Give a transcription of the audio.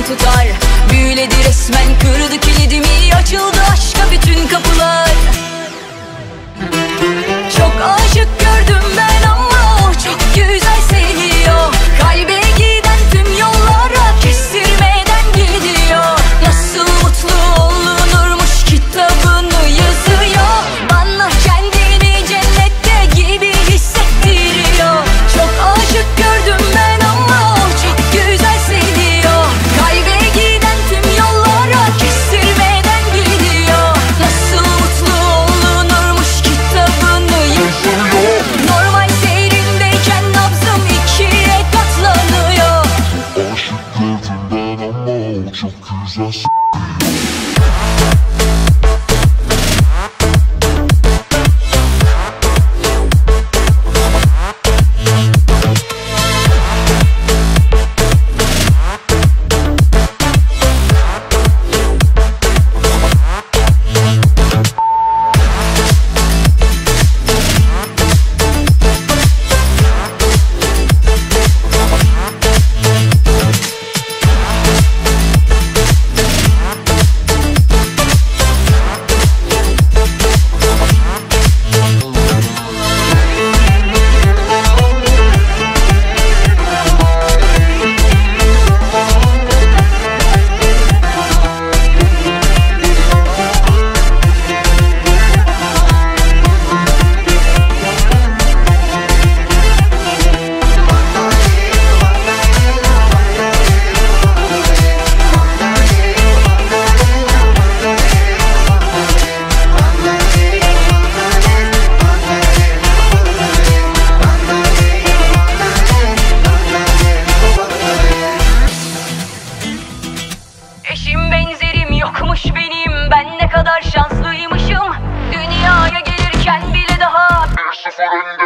tutar. Büyüledi resmen, kırdı kilidimi, açıldı aşka bütün kapılar. Çok aşık gördüm ben ama o çok güzel seviyor. Kalbe giden tüm yollara kestirmeden gidiyor. Nasıl mutlu olunurmuş kitabını yazıyor. Bana kendini cennette gibi hissettiriyor. Çok aşık gördüm ben ama o çok güzel seviyor. Kalbe giden tüm yollara kestirmeden gidiyor. Nasıl mutlu olunurmuş kitabını yazıyor. Normal seyrindeyken nabzım ikiye katlanıyor. Aşık gördüm ben ama o çok güzel. Eşim benzerim yokmuş benim, ben ne kadar şanslıymışım. Dünyaya gelirken bile daha 1-0 önde.